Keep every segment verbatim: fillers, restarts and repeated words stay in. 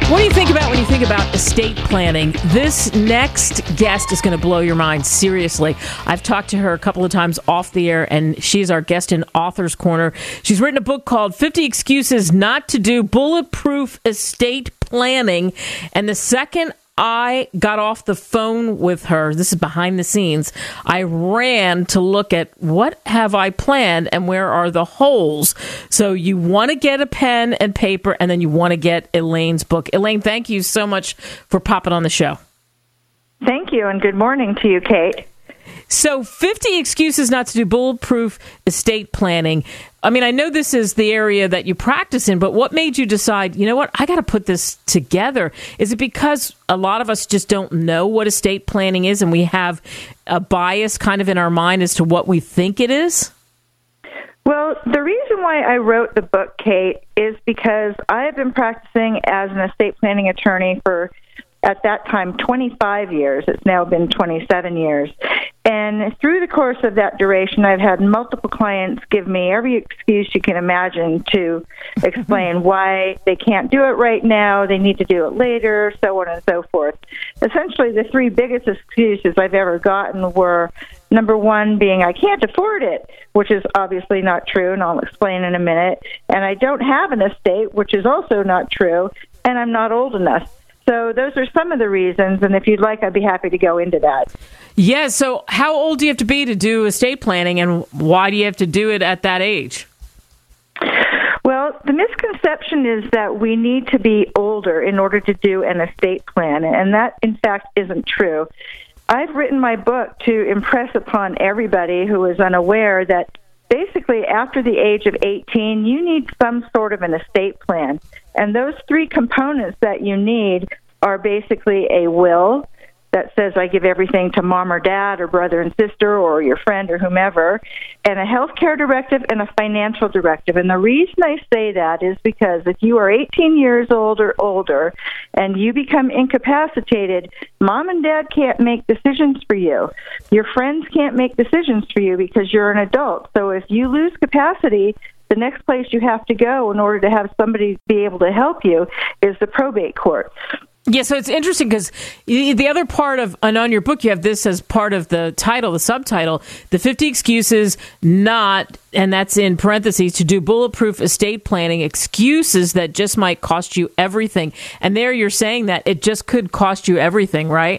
What do you think about when you think about estate planning? This next guest is going to blow your mind, seriously. I've talked to her a couple of times off the air, and she's our guest in Author's Corner. She's written a book called fifty Excuses Not to Do Bulletproof Estate Planning. And the second I got off the phone with her, this is behind the scenes, I ran to look at what have I planned and where are the holes. So you want to get a pen and paper, and then you want to get Elaine's book. Elaine, thank you so much for popping on the show. Thank you, and good morning to you, Kate. So fifty Excuses Not to Do Bulletproof Estate Planning. I mean, I know this is the area that you practice in, but what made you decide, you know what, I got to put this together? Is it because a lot of us just don't know what estate planning is and we have a bias kind of in our mind as to what we think it is? Well, the reason why I wrote the book, Kate, is because I have been practicing as an estate planning attorney for, at that time, twenty-five years. It's now been twenty-seven years. And through the course of that duration, I've had multiple clients give me every excuse you can imagine to explain why they can't do it right now, they need to do it later, so on and so forth. Essentially, the three biggest excuses I've ever gotten were, number one being, I can't afford it, which is obviously not true, and I'll explain in a minute. And I don't have an estate, which is also not true, and I'm not old enough. So those are some of the reasons, and if you'd like, I'd be happy to go into that. Yeah, so how old do you have to be to do estate planning, and why do you have to do it at that age? Well, the misconception is that we need to be older in order to do an estate plan, and that, in fact, isn't true. I've written my book to impress upon everybody who is unaware that basically after the age of eighteen, you need some sort of an estate plan. And those three components that you need are basically a will that says I give everything to mom or dad or brother and sister or your friend or whomever, and a health care directive and a financial directive. And the reason I say that is because if you are eighteen years old or older and you become incapacitated, mom and dad can't make decisions for you. Your friends can't make decisions for you because you're an adult. So if you lose capacity, the next place you have to go in order to have somebody be able to help you is the probate court. Yeah, so it's interesting because the other part of, and on your book, you have this as part of the title, the subtitle, the fifty Excuses Not, and that's in parentheses, to do bulletproof estate planning, excuses that just might cost you everything. And there you're saying that it just could cost you everything, right?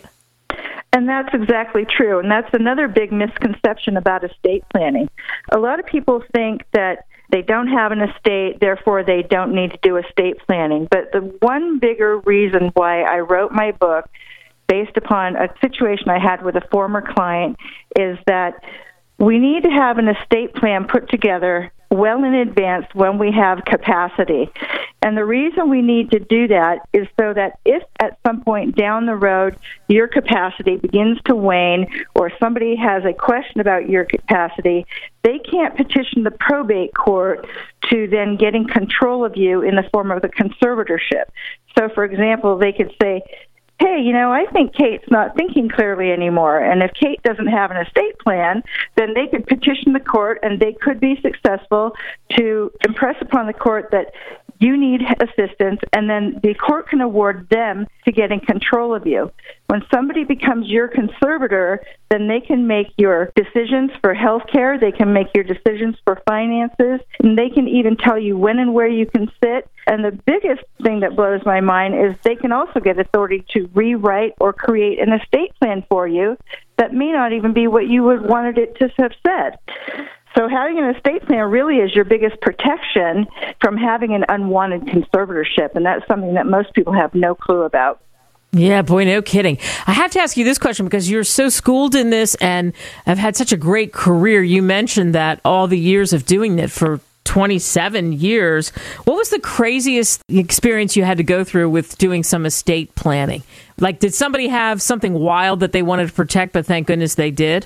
And that's exactly true. And that's another big misconception about estate planning. A lot of people think that they don't have an estate, therefore they don't need to do estate planning. But the one bigger reason why I wrote my book, based upon a situation I had with a former client, is that we need to have an estate plan put together well in advance when we have capacity. And the reason we need to do that is so that if at some point down the road your capacity begins to wane or somebody has a question about your capacity, they can't petition the probate court to then get in control of you in the form of the conservatorship. So, for example, they could say, hey, you know, I think Kate's not thinking clearly anymore. And if Kate doesn't have an estate plan, then they could petition the court and they could be successful to impress upon the court that you need assistance, and then the court can award them to get in control of you. When somebody becomes your conservator, then they can make your decisions for health care, they can make your decisions for finances, and they can even tell you when and where you can sit. And the biggest thing that blows my mind is they can also get authority to rewrite or create an estate plan for you that may not even be what you would wanted it to have said. So having an estate plan really is your biggest protection from having an unwanted conservatorship, and that's something that most people have no clue about. Yeah, boy, no kidding. I have to ask you this question because you're so schooled in this and have had such a great career. You mentioned that all the years of doing it for twenty-seven years. What was the craziest experience you had to go through with doing some estate planning? Like, did somebody have something wild that they wanted to protect, but thank goodness they did?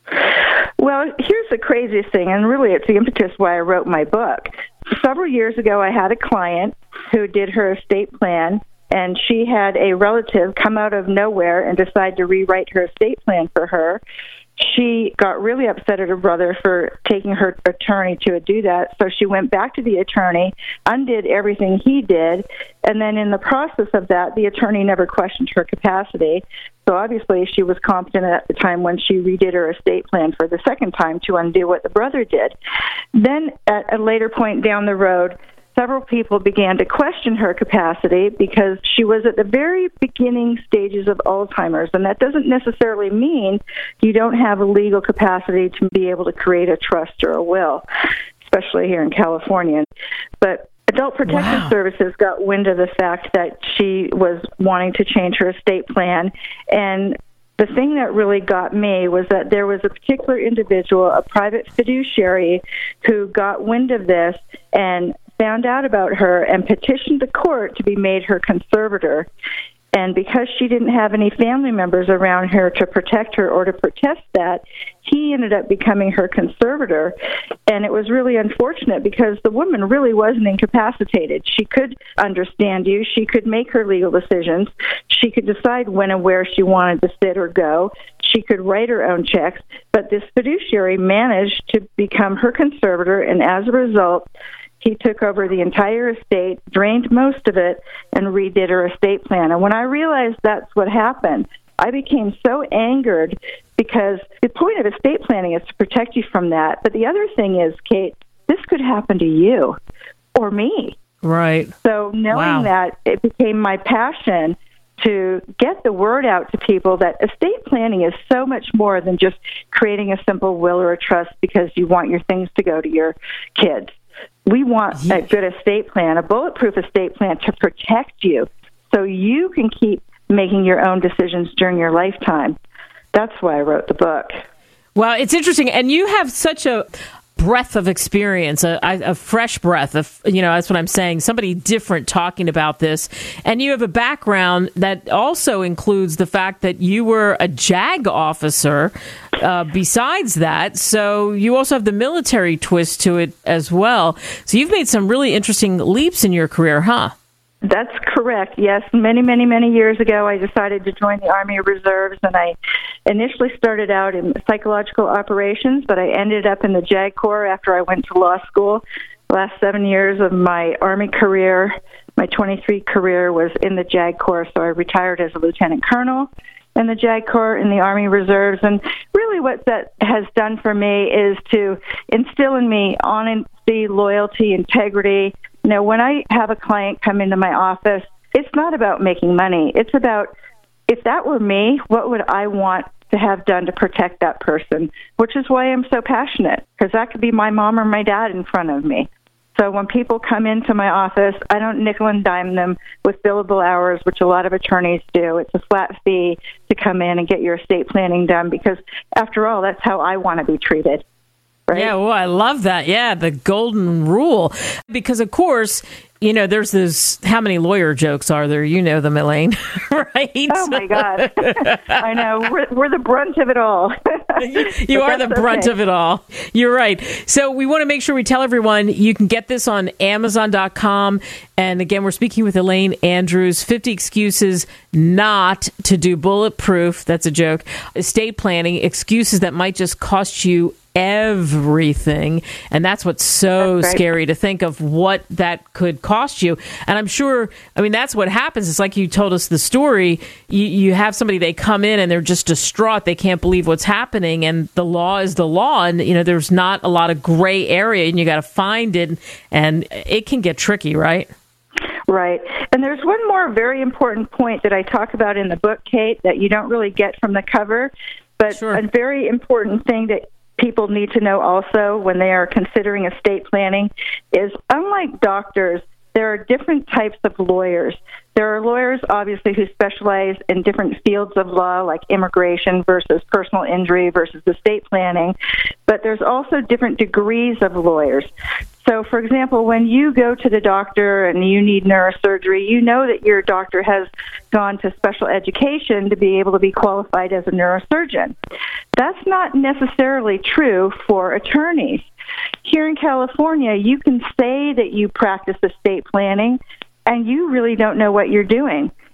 Well, here's the craziest thing, and really it's the impetus why I wrote my book. Several years ago, I had a client who did her estate plan, and she had a relative come out of nowhere and decide to rewrite her estate plan for her. she got really upset at her brother for taking her attorney to do that. So she went back to the attorney, undid everything he did, and then in the process of that, the attorney never questioned her capacity. So obviously she was competent at the time when she redid her estate plan for the second time to undo what the brother did. Then at a later point down the road, several people began to question her capacity because she was at the very beginning stages of Alzheimer's, and that doesn't necessarily mean you don't have a legal capacity to be able to create a trust or a will, especially here in California. But Adult Protective wow. Services got wind of the fact that she was wanting to change her estate plan, and the thing that really got me was that there was a particular individual, a private fiduciary, who got wind of this and found out about her and petitioned the court to be made her conservator. And because she didn't have any family members around her to protect her or to protest that, he ended up becoming her conservator. And it was really unfortunate because the woman really wasn't incapacitated. She could understand you. She could make her legal decisions. She could decide when and where she wanted to sit or go. She could write her own checks. But this fiduciary managed to become her conservator, and as a result, he took over the entire estate, drained most of it, and redid her estate plan. And when I realized that's what happened, I became so angered because the point of estate planning is to protect you from that. But the other thing is, Kate, this could happen to you or me. Right. So knowing wow. that, it became my passion to get the word out to people that estate planning is so much more than just creating a simple will or a trust because you want your things to go to your kids. We want a good estate plan, a bulletproof estate plan to protect you so you can keep making your own decisions during your lifetime. That's why I wrote the book. Well, it's interesting. And you have such a breadth of experience, a, a fresh breath of, you know, that's what I'm saying, somebody different talking about this. And you have a background that also includes the fact that you were a JAG officer uh, besides that. So you also have the military twist to it as well. So you've made some really interesting leaps in your career, huh? That's correct. Yes, many, many, many years ago, I decided to join the Army Reserves, and I initially started out in psychological operations, but I ended up in the JAG Corps after I went to law school. The last seven years of my Army career, my twenty-three career was in the JAG Corps, so I retired as a lieutenant colonel in the JAG Corps in the Army Reserves. And really what that has done for me is to instill in me honesty, loyalty, integrity. You know, when I have a client come into my office, it's not about making money. It's about, if that were me, what would I want to have done to protect that person, which is why I'm so passionate, because that could be my mom or my dad in front of me. So when people come into my office, I don't nickel and dime them with billable hours, which a lot of attorneys do. It's a flat fee to come in and get your estate planning done, because after all, that's how I want to be treated. Right? Yeah, well, I love that. Yeah, the golden rule. Because, of course, you know, there's this, how many lawyer jokes are there? You know them, Elaine, right? Oh, my God. I know. We're, we're the brunt of it all. You are the brunt okay. of it all. You're right. So we want to make sure we tell everyone you can get this on Amazon dot com. And again, we're speaking with Elaine Andrews, fifty Excuses Not to Do Bulletproof. That's a joke. Estate planning, excuses that might just cost you everything. And that's what's so that's scary to think of, what that could cost you. And I'm sure, I mean, that's what happens. It's like you told us the story. You, you have somebody, they come in and they're just distraught. They can't believe what's happening. And the law is the law. And, you know, there's not a lot of gray area, and you got to find it. And it can get tricky, right? Right. And there's one more very important point that I talk about in the book, Kate, that you don't really get from the cover. But sure. A very important thing that people need to know also when they are considering estate planning is, unlike doctors, there are different types of lawyers. There are lawyers, obviously, who specialize in different fields of law, like immigration versus personal injury versus estate planning. But there's also different degrees of lawyers. So, for example, when you go to the doctor and you need neurosurgery, you know that your doctor has gone to special education to be able to be qualified as a neurosurgeon. That's not necessarily true for attorneys. Here in California, you can say that you practice estate planning, and you really don't know what you're doing.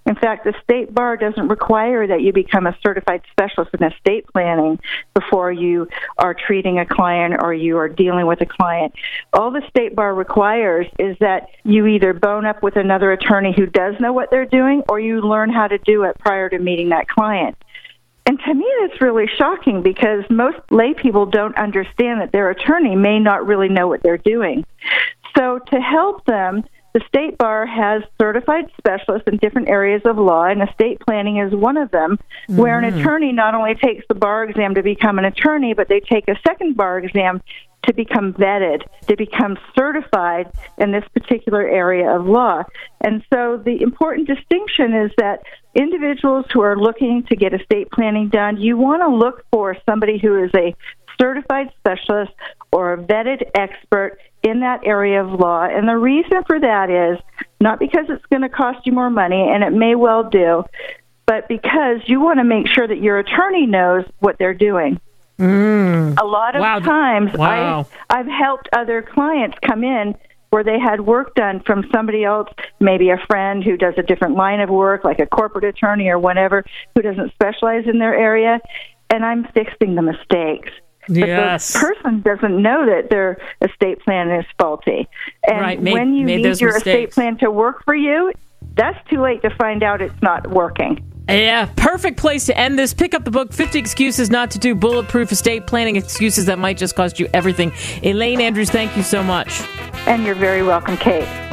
In fact, the state bar doesn't require that you become a certified specialist in estate planning before you are treating a client or you are dealing with a client. All the state bar requires is that you either bone up with another attorney who does know what they're doing, or you learn how to do it prior to meeting that client. And to me, that's really shocking because most lay people don't understand that their attorney may not really know what they're doing. So to help them, the state bar has certified specialists in different areas of law, and estate planning is one of them, mm-hmm. where an attorney not only takes the bar exam to become an attorney, but they take a second bar exam to become vetted, to become certified in this particular area of law. And so the important distinction is that individuals who are looking to get estate planning done, you want to look for somebody who is a certified specialist or a vetted expert in that area of law. And the reason for that is not because it's going to cost you more money, and it may well do, but because you want to make sure that your attorney knows what they're doing. Mm. A lot of wow. times wow. I've, I've helped other clients come in where they had work done from somebody else, maybe a friend who does a different line of work, like a corporate attorney or whatever, who doesn't specialize in their area, and I'm fixing the mistakes. Yes. But the person doesn't know that their estate plan is faulty. And right. made, when you made need your mistakes. estate plan to work for you, that's too late to find out it's not working. Yeah, perfect place to end this. Pick up the book, fifty Excuses Not to Do Bulletproof Estate Planning, Excuses That Might Just Cost You Everything. Elaine Andrews, thank you so much. And you're very welcome, Kate.